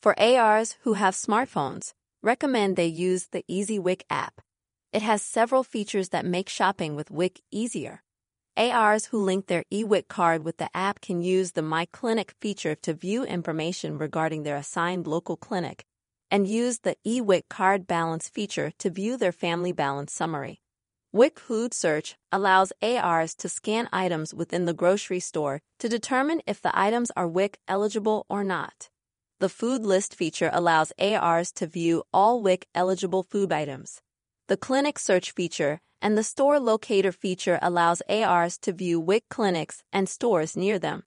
For ARs who have smartphones, recommend they use the Easy WIC app. It has several features that make shopping with WIC easier. ARs who link their eWIC card with the app can use the My Clinic feature to view information regarding their assigned local clinic, and use the eWIC card balance feature to view their family balance summary. WIC Food Search allows ARs to scan items within the grocery store to determine if the items are WIC eligible or not. The Food List feature allows ARs to view all WIC eligible food items. The Clinic Search feature and the Store Locator feature allows ARs to view WIC clinics and stores near them.